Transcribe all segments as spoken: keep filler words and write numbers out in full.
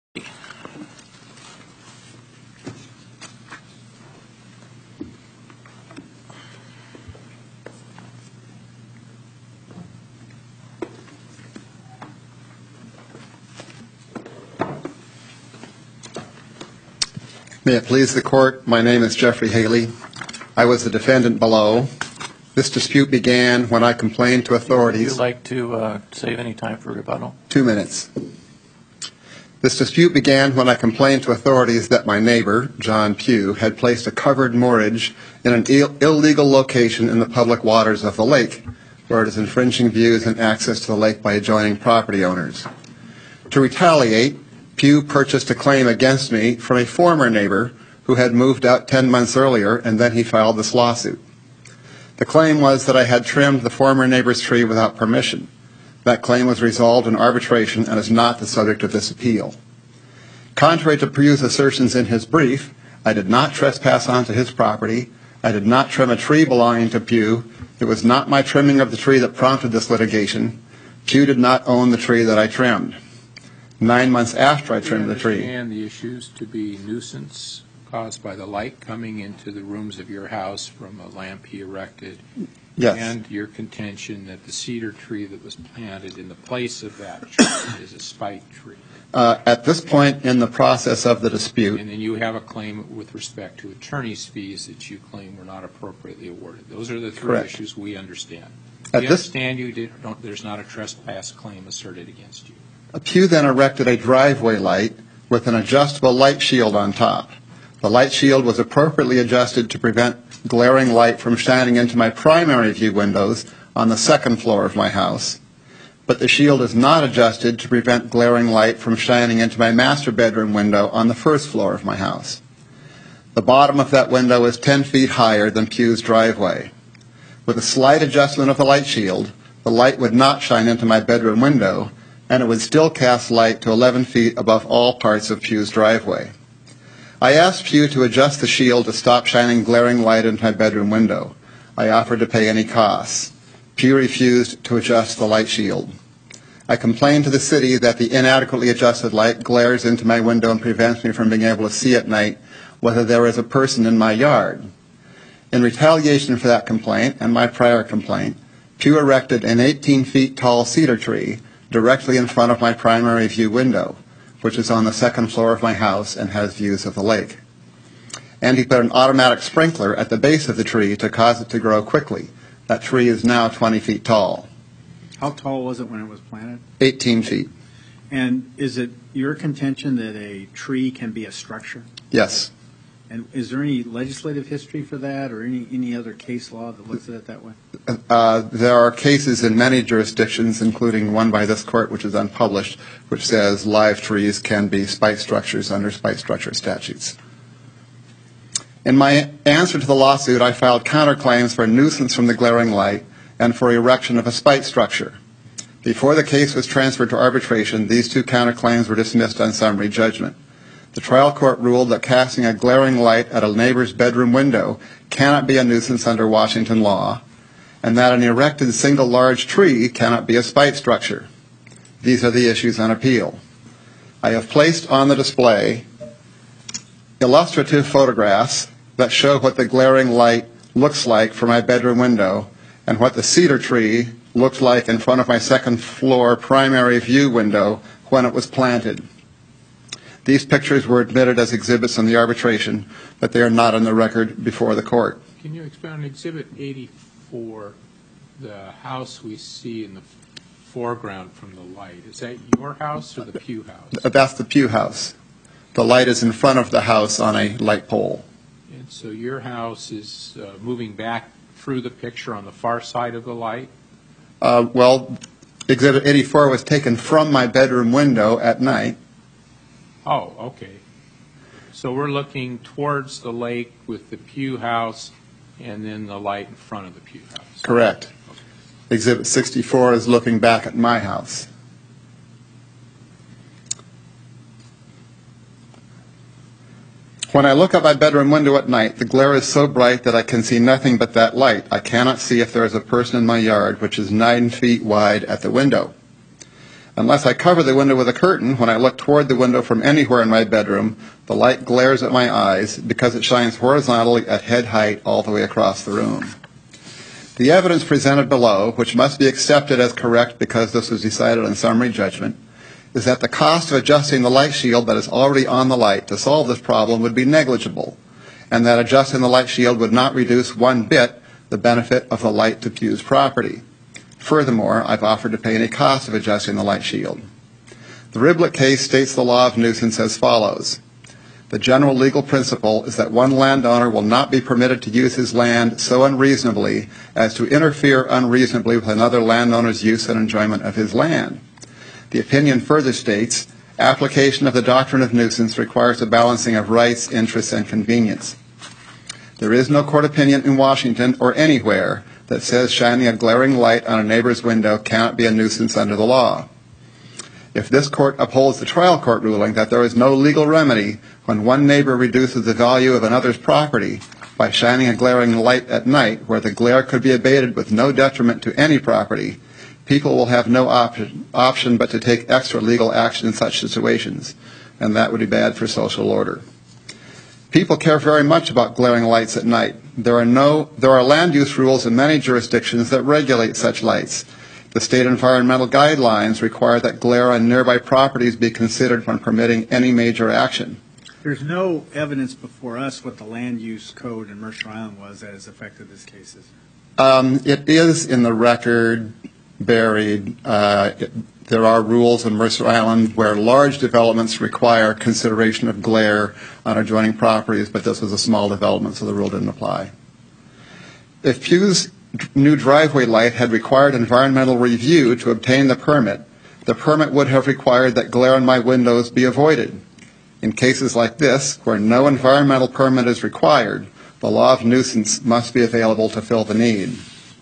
May it please the Court, my name is Jeffrey Haley. I was the defendant below. This dispute began when I complained to authorities. Would you like to uh, save any time for rebuttal? Two minutes. This dispute began when I complained to authorities that my neighbor, John Pugh, had placed a covered moorage in an Ill- illegal location in the public waters of the lake, where it is infringing views and access to the lake by adjoining property owners. To retaliate, Pugh purchased a claim against me from a former neighbor who had moved out ten months earlier, and then he filed this lawsuit. The claim was that I had trimmed the former neighbor's tree without permission. That claim was resolved in arbitration and is not the subject of this appeal. Contrary to Pugh's assertions in his brief, I did not trespass onto his property. I did not trim a tree belonging to Pugh. It was not my trimming of the tree that prompted this litigation. Pugh did not own the tree that I trimmed. Nine months after I trimmed the tree. Do you understand the issues to be nuisance caused by the light coming into the rooms of your house from a lamp he erected? Yes. And your contention that the cedar tree that was planted in the place of that tree is a spike tree? Uh, at this point in the process of the dispute. And then you have a claim with respect to attorney's fees that you claim were not appropriately awarded. Those are the three Correct. issues we understand. At Do you this, understand you did, don't, there's not a trespass claim asserted against you? Pugh then erected a driveway light with an adjustable light shield on top. The light shield was appropriately adjusted to prevent glaring light from shining into my primary view windows on the second floor of my house. But the shield is not adjusted to prevent glaring light from shining into my master bedroom window on the first floor of my house. The bottom of that window is ten feet higher than Pugh's driveway. With a slight adjustment of the light shield, the light would not shine into my bedroom window, and it would still cast light to eleven feet above all parts of Pugh's driveway. I asked Pugh to adjust the shield to stop shining glaring light into my bedroom window. I offered to pay any costs. Pugh refused to adjust the light shield. I complained to the city that the inadequately adjusted light glares into my window and prevents me from being able to see at night whether there is a person in my yard. In retaliation for that complaint and my prior complaint, Pugh erected an eighteen feet tall cedar tree directly in front of my primary view window, which is on the second floor of my house and has views of the lake. And he put an automatic sprinkler at the base of the tree to cause it to grow quickly. That tree is now twenty feet tall. How tall was it when it was planted? eighteen feet. And is it your contention that a tree can be a structure? Yes. And is there any legislative history for that or any, any other case law that looks at it that way? Uh, there are cases in many jurisdictions, including one by this court, which is unpublished, which says live trees can be spike structures under spike structure statutes. In my answer to the lawsuit, I filed counterclaims for nuisance from the glaring light and for erection of a spike structure. Before the case was transferred to arbitration, these two counterclaims were dismissed on summary judgment. The trial court ruled that casting a glaring light at a neighbor's bedroom window cannot be a nuisance under Washington law, and that an erected single large tree cannot be a spike structure. These are the issues on appeal. I have placed on the display illustrative photographs that show what the glaring light looks like from my bedroom window and what the cedar tree looked like in front of my second floor primary view window when it was planted. These pictures were admitted as exhibits in the arbitration, but they are not on the record before the court. Can you expound on Exhibit eighty-four, the house we see in the foreground from the light? Is that your house or the Pugh house? That's the Pugh house. The light is in front of the house on a light pole. And so your house is uh, moving back through the picture on the far side of the light? Uh, well, Exhibit eighty-four was taken from my bedroom window at night. Oh, okay. So we're looking towards the lake with the Pugh house and then the light in front of the Pugh house. Correct. Okay. Exhibit sixty-four is looking back at my house. When I look out my bedroom window at night, the glare is so bright that I can see nothing but that light. I cannot see if there is a person in my yard, which is nine feet wide at the window. Unless I cover the window with a curtain, when I look toward the window from anywhere in my bedroom, the light glares at my eyes because it shines horizontally at head height all the way across the room. The evidence presented below, which must be accepted as correct because this was decided on summary judgment, is that the cost of adjusting the light shield that is already on the light to solve this problem would be negligible, and that adjusting the light shield would not reduce one bit the benefit of the light to Pew's property. Furthermore, I've offered to pay any cost of adjusting the light shield. The Riblet case states the law of nuisance as follows. The general legal principle is that one landowner will not be permitted to use his land so unreasonably as to interfere unreasonably with another landowner's use and enjoyment of his land. The opinion further states, application of the doctrine of nuisance requires a balancing of rights, interests, and convenience. There is no court opinion in Washington or anywhere that says shining a glaring light on a neighbor's window cannot be a nuisance under the law. If this court upholds the trial court ruling that there is no legal remedy when one neighbor reduces the value of another's property by shining a glaring light at night where the glare could be abated with no detriment to any property, people will have no option, option but to take extra legal action in such situations, and that would be bad for social order. People care very much about glaring lights at night. There are, no, there are land use rules in many jurisdictions that regulate such lights. The state environmental guidelines require that glare on nearby properties be considered when permitting any major action. There's no evidence before us what the land use code in Mercer Island was that has affected this case. Um, it is in the record buried. Uh, it, there are rules in Mercer Island where large developments require consideration of glare on adjoining properties, but this was a small development, so the rule didn't apply. If Pew's new driveway light had required environmental review to obtain the permit, the permit would have required that glare on my windows be avoided. In cases like this, where no environmental permit is required, the law of nuisance must be available to fill the need.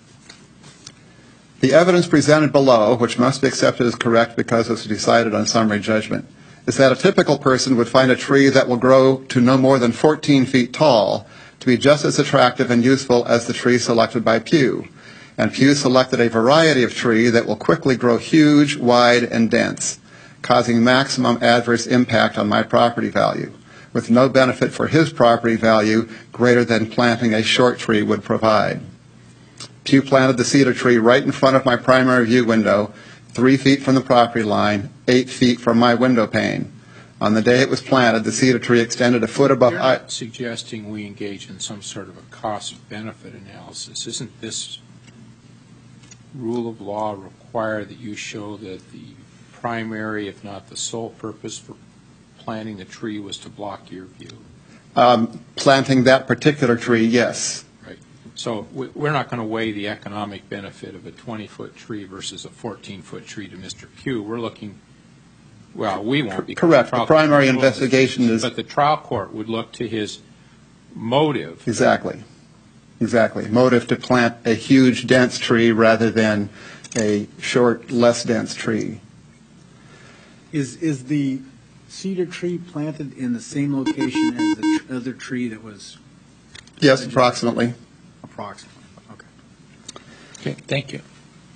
The evidence presented below, which must be accepted as correct because it was decided on summary judgment, is that a typical person would find a tree that will grow to no more than fourteen feet tall to be just as attractive and useful as the tree selected by Pew. And Pew selected a variety of tree that will quickly grow huge, wide, and dense, causing maximum adverse impact on my property value, with no benefit for his property value greater than planting a short tree would provide. Pew planted the cedar tree right in front of my primary view window, three feet from the property line, eight feet from my window pane. On the day it was planted, the cedar tree extended a foot above. You're not suggesting we engage in some sort of a cost-benefit analysis. Isn't this rule of law require that you show that the primary, if not the sole purpose for planting the tree was to block your view? Um, planting that particular tree, yes. Right. So we're not going to weigh the economic benefit of a twenty-foot tree versus a fourteen-foot tree to Mister Pew. We're looking, well, we won't be. Correct. The primary investigation is. But the trial court would look to his motive. Exactly. Exactly. Motive to plant a huge, dense tree rather than a short, less dense tree. Is is the cedar tree planted in the same location as the tr- other tree that was? Yes, approximately. Approximately. Okay. Okay, thank you.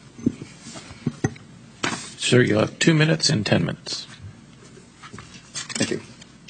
Sir, you'll have two minutes and ten minutes. Thank you.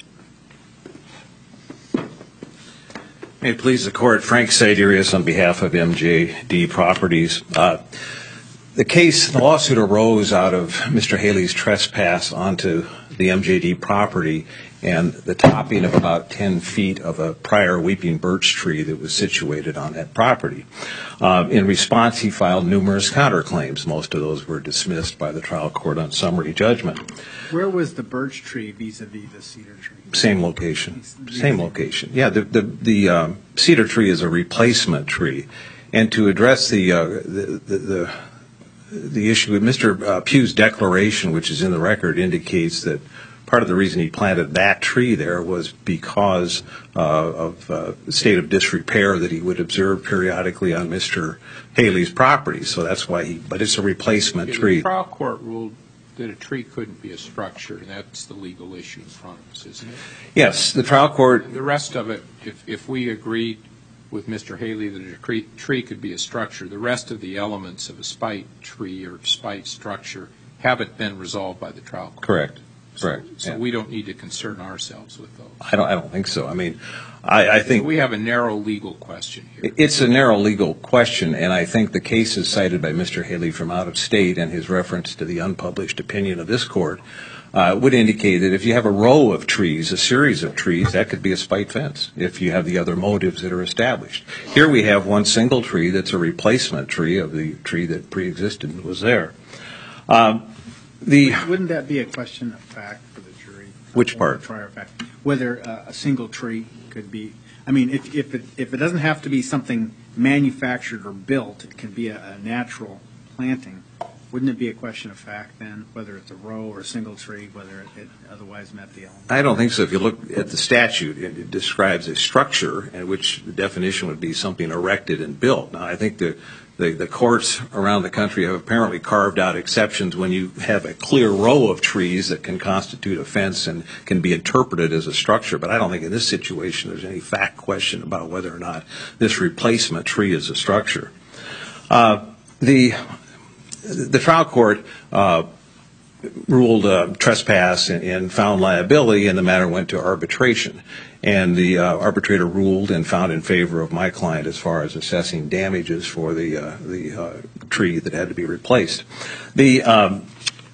May it please the Court, Frank Siderius on behalf of M J D Properties. Uh, the case, the lawsuit arose out of Mister Haley's trespass onto the M J D property and the topping of about ten feet of a prior weeping birch tree that was situated on that property. Uh, in response, he filed numerous counterclaims. Most of those were dismissed by the trial court on summary judgment. Where was the birch tree vis-a-vis the cedar tree? Same location. Same location. Yeah, the the, the um, cedar tree is a replacement tree, and to address the uh, the, the the the issue, Mister Uh, Pew's declaration, which is in the record, indicates that part of the reason he planted that tree there was because uh, of uh, the state of disrepair that he would observe periodically on Mister Haley's property. So that's why he. But it's a replacement The tree. trial court ruled that a tree couldn't be a structure, and that's the legal issue in front of us, isn't it? Yes, the trial court. The rest of it, if if we agreed with Mister Haley that a tree, tree could be a structure, the rest of the elements of a spite tree or spite structure haven't been resolved by the trial court. Correct. Correct. So Yeah. we don't need to concern ourselves with those. I don't, I don't think so. I mean, I, I think. So we have a narrow legal question here. It's a narrow legal question, and I think the cases cited by Mister Haley from out of state and his reference to the unpublished opinion of this court uh, would indicate that if you have a row of trees, a series of trees, that could be a spite fence if you have the other motives that are established. Here we have one single tree that's a replacement tree of the tree that pre-existed and was there. Um, the Wouldn't that be a question of fact for the jury? Which Or part? trier of fact. Whether uh, a single tree could be, I mean, if, if it, if it doesn't have to be something manufactured or built, it can be a, a natural planting. Wouldn't it be a question of fact then, whether it's a row or a single tree, whether it, it otherwise met the element? I don't think so. If you look at the statute, it, it describes a structure in which the definition would be something erected and built. Now, I think the, the, the courts around the country have apparently carved out exceptions when you have a clear row of trees that can constitute a fence and can be interpreted as a structure. But I don't think in this situation there's any fact question about whether or not this replacement tree is a structure. Uh, the The trial court uh, ruled uh, trespass and, and found liability, and the matter went to arbitration. And the uh, arbitrator ruled and found in favor of my client as far as assessing damages for the uh, the uh, tree that had to be replaced. The um,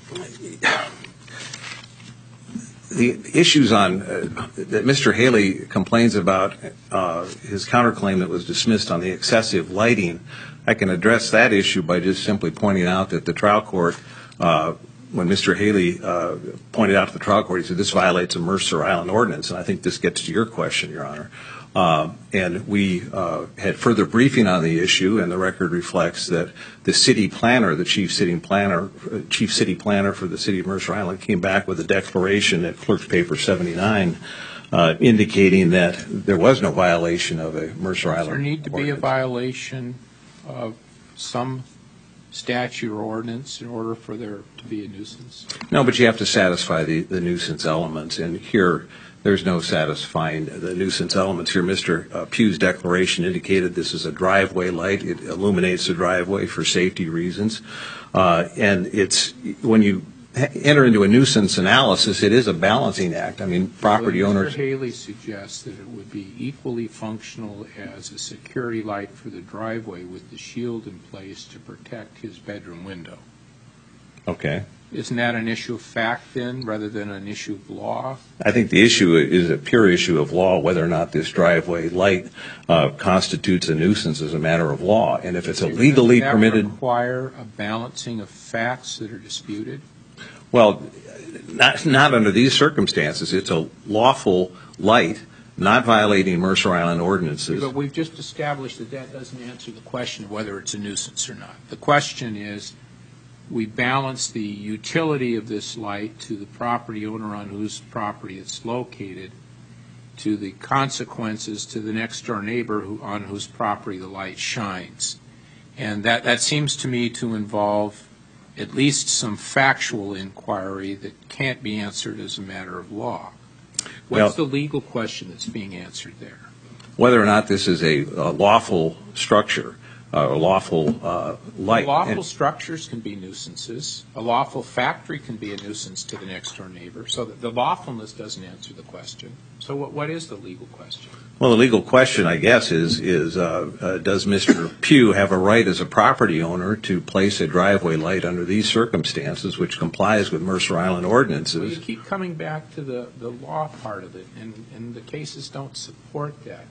the issues on uh, that Mister Haley complains about, uh, his counterclaim that was dismissed on the excessive lighting, I can address that issue by just simply pointing out that the trial court, uh, when Mister Haley uh, pointed out to the trial court, he said this violates a Mercer Island ordinance, and I think this gets to your question, Your Honor. Uh, and we uh, had further briefing on the issue, and the record reflects that the city planner, the chief city planner, uh, chief city planner for the city of Mercer Island, came back with a declaration at Clerk's Paper seventy-nine, uh, indicating that there was no violation of a Mercer Does Island there need to be a ordinance. violation of some statute or ordinance in order for there to be a nuisance? No, but you have to satisfy the, the nuisance elements, and here there's no satisfying the nuisance elements here. Mister Uh, Pugh's declaration indicated this is a driveway light. It illuminates the driveway for safety reasons. Uh, and it's, when you ha- enter into a nuisance analysis, it is a balancing act. I mean, property Well, owners. Mister Haley suggests that it would be equally functional as a security light for the driveway with the shield in place to protect his bedroom window. Okay. Isn't that an issue of fact then, rather than an issue of law? I think the issue is a pure issue of law, whether or not this driveway light uh, constitutes a nuisance as a matter of law. And if it's a legally Doesn't that permitted. require a balancing of facts that are disputed? Well, not, not under these circumstances. It's a lawful light, not violating Mercer Island ordinances. But we've just established that that doesn't answer the question of whether it's a nuisance or not. The question is, we balance the utility of this light to the property owner on whose property it's located, to the consequences to the next door neighbor who, on whose property the light shines. And that, that seems to me to involve at least some factual inquiry that can't be answered as a matter of law. What's Well, the legal question that's being answered there? whether or not this is a, a lawful structure, uh, a lawful uh, light. Lawful And- structures can be nuisances. A lawful factory can be a nuisance to the next door neighbor. So that the lawfulness doesn't answer the question. So what, what is the legal question? Well, the legal question, I guess, is, is uh, uh, does Mister Pugh have a right as a property owner to place a driveway light under these circumstances, which complies with Mercer Island Well, you ordinances? keep coming back to the, the law part of it, and, and the cases don't support that.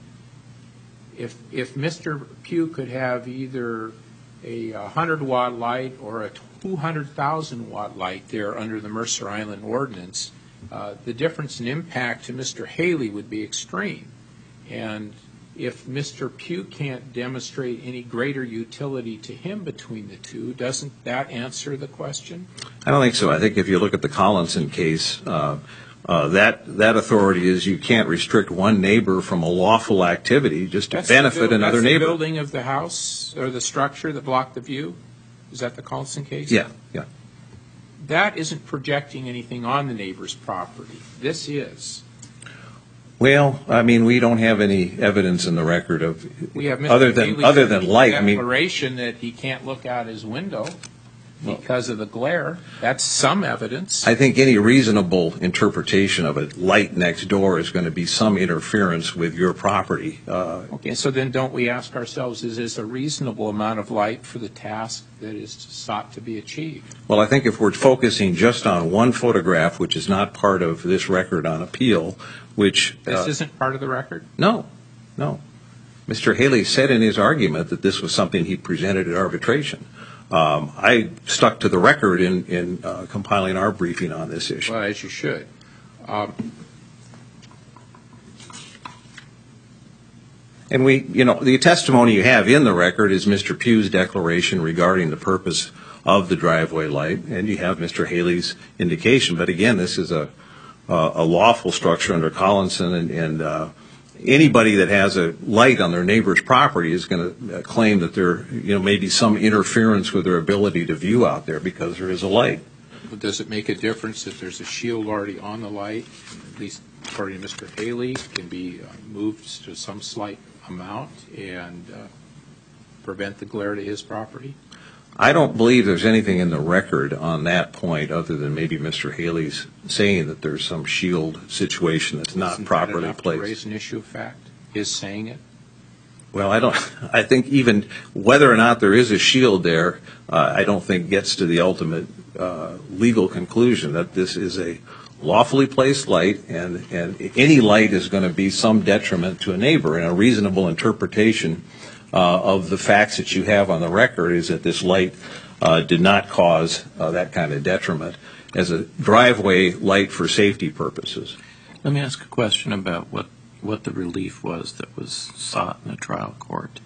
If, if Mister Pugh could have either a one hundred watt light or a two hundred thousand watt light there under the Mercer Island ordinance, uh, the difference in impact to Mister Haley would be extreme. And if Mister Pugh can't demonstrate any greater utility to him between the two, doesn't that answer the question? I don't think so. I think if you look at the Collinson case, uh, uh, that that authority is you can't restrict one neighbor from a lawful activity just to That's the benefit buil- another that's the neighbor. building of the house or the structure that blocked the view? Is that the Colson case? Yeah, yeah. That isn't projecting anything on the neighbor's property. This is. Well, I mean, we don't have any evidence in the record of We have Mister other than Haley's other than light. I mean, declaration that he can't look out his window. because of the glare. That's some evidence. I think any reasonable interpretation of a light next door is going to be some interference with your property. Uh, Okay, so then don't we ask ourselves, is this a reasonable amount of light for the task that is sought to be achieved? Well, I think if we're focusing just on one photograph, which is not part of this record on appeal, which... This uh, isn't part of the record? No, no. Mister Haley said in his argument that this was something he presented at arbitration. Um, I stuck to the record in, in uh, compiling our briefing on this issue. Well, as you should. Um, And we, you know, the testimony you have in the record is Mister Pugh's declaration regarding the purpose of the driveway light, and you have Mister Haley's indication. But again, this is a a lawful structure under Collinson, and, and uh, anybody that has a light on their neighbor's property is going to claim that there, you know, may be some interference with their ability to view out there because there is a light. Does it make a difference that there's a shield already on the light, at least according to Mister Haley, can be uh, moved to some slight amount and uh, prevent the glare to his property? I don't believe there's anything in the record on that point other than maybe Mister Haley's saying that there's some shield situation that's not Isn't properly that enough placed. to raise an issue of fact, his saying it? Well, I don't. I think even whether or not there is a shield there, uh, I don't think gets to the ultimate uh, legal conclusion that this is a lawfully placed light, and, and any light is going to be some detriment to a neighbor. And a reasonable interpretation uh, of the facts that you have on the record is that this light uh, did not cause uh, that kind of detriment as a driveway light for safety purposes. Let me ask a question about what, what the relief was that was sought in the trial court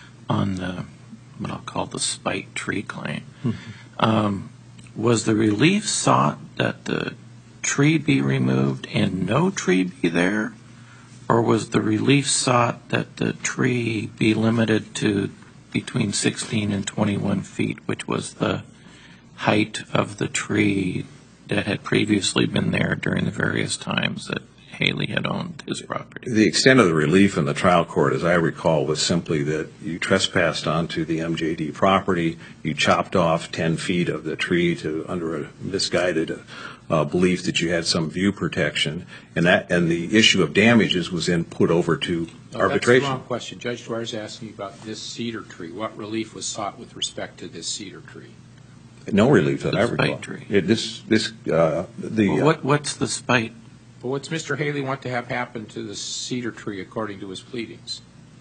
on the, what I'll call the spite tree claim. Mm-hmm. Um, was the relief sought that the tree be removed and no tree be there? Or was the relief sought that the tree be limited to between sixteen and twenty-one feet, which was the height of the tree that had previously been there during the various times that Haley had owned his property? The extent of the relief in the trial court, as I recall, was simply that you trespassed onto the M J D property, you chopped off ten feet of the tree to under a misguided uh, belief that you had some view protection, and that and the issue of damages was then put over to No, arbitration. That's the wrong question. Judge Dwyer is asking you about this cedar tree. What relief was sought with respect to this cedar tree? No relief that The I recall. spite tree. It, this this uh, the Well, uh, what, what's the spite? But what's Mister Haley want to have happen to the cedar tree according to his pleadings?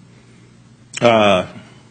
uh,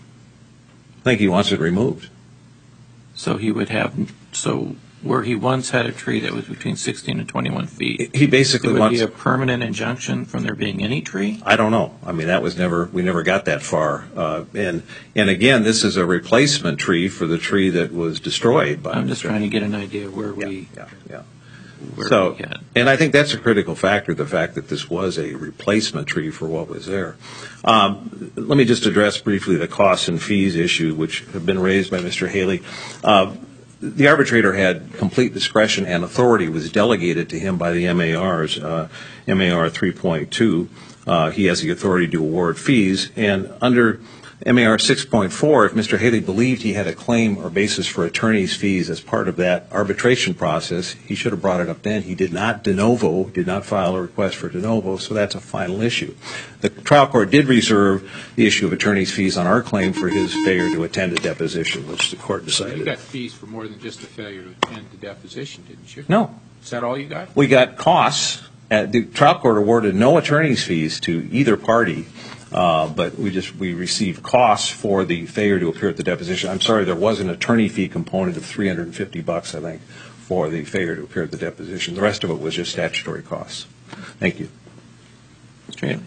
I think he wants it removed. So he would have, so where he once had a tree that was between sixteen and twenty-one feet, He it basically would wants. be a permanent injunction from there being any tree? I don't know. I mean, that was never, we never got that far. Uh, and, and again, this is a replacement tree for the tree that was destroyed by. I'm just trying to get an idea where we, Yeah, yeah. where So, we had. and I think that's a critical factor, the fact that this was a replacement tree for what was there. Um, let me just address briefly the costs and fees issue, which have been raised by Mister Haley. Uh, The arbitrator had complete discretion and authority was delegated to him by the M A Rs, uh, M A R three point two. Uh, he has the authority to award fees. And under M A R six point four, if Mister Haley believed he had a claim or basis for attorney's fees as part of that arbitration process, he should have brought it up then. He did not de novo, did not file a request for de novo, so that's a final issue. The trial court did reserve the issue of attorney's fees on our claim for his failure to attend a deposition, which the court So you decided. got fees for more than just the failure to attend the deposition, didn't you? No. Is that all you got? We got costs. Uh, the trial court awarded no attorney's fees to either party, uh, but we just we received costs for the failure to appear at the deposition. I'm sorry, there was an attorney fee component of three hundred fifty bucks, I think, for the failure to appear at the deposition. The rest of it was just statutory costs. Thank you. Mister Haley?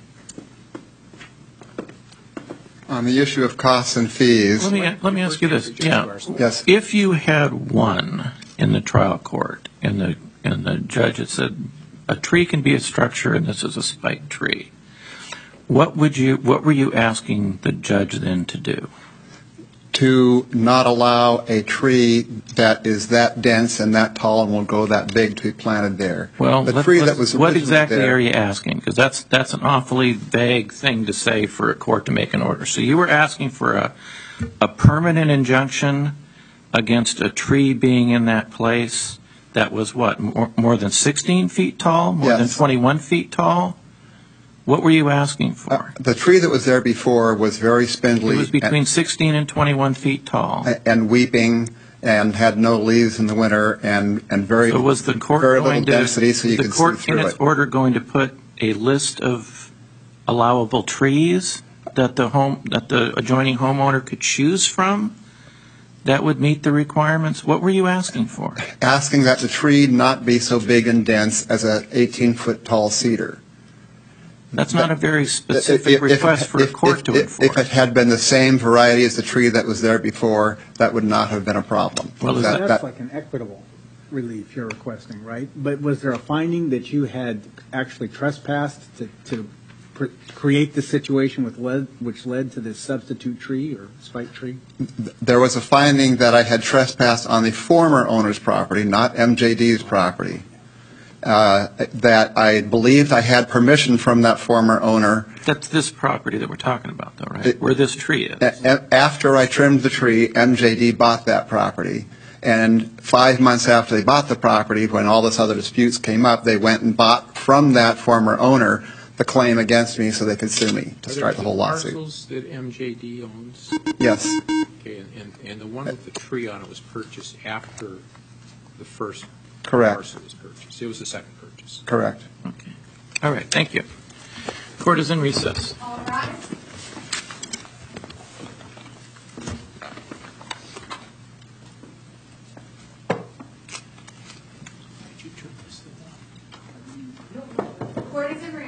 On the issue of costs and fees, Let me, let me ask you this, yeah. yes, If you had won in the trial court and the, and the judge had said, a tree can be a structure and this is a spike tree, what would you, what were you asking the judge then to do? to not allow a tree that is that dense and that tall and will grow that big to be planted there. Well, the let- tree let's- that was what originally exactly there- are you asking? Because that's, that's an awfully vague thing to say for a court to make an order. So you were asking for a, a permanent injunction against a tree being in that place that was what, more, more than sixteen feet tall, more than Yes. twenty-one feet tall? What were you asking for? Uh, The tree that was there before was very It spindly. was between sixteen and twenty-one feet tall. and, and weeping and had no leaves in the winter and, and very, So was the court very little going to, density so you the could see court in through its it. order going to put a list of allowable trees that the home, that the adjoining homeowner could choose from that would meet the requirements? What were you asking for? Asking that the tree not be so big and dense as a eighteen-foot tall cedar. That's not a very If- specific if- request for a if- court if- to if- enforce. If it had been the same variety as the tree that was there before, that would not have been a problem. Well, is That- That's that- like an equitable relief you're requesting, right? But was there a finding that you had actually trespassed to, to pr- create the situation with lead, which led to this substitute tree or spike tree? There was a finding that I had trespassed on the former owner's property, not M J D's property, uh, that I believed I had permission from that former owner. That's this property that we're talking about, though, right? It- Where this tree is. A- a- After I trimmed the tree, M J D bought that property. And five months after they bought the property, when all this other disputes came up, they went and bought from that former owner the claim against me so they could sue me to Are start there the whole lawsuit. parcels that M J D owns? Yes, Okay, and, and- and the one with the tree on it was purchased after the first correct, parcel was purchased. It was the second purchase. correct. Okay. All right, thank you. Court is in recess. All rise. Did you turn this thing on? Court is in recess.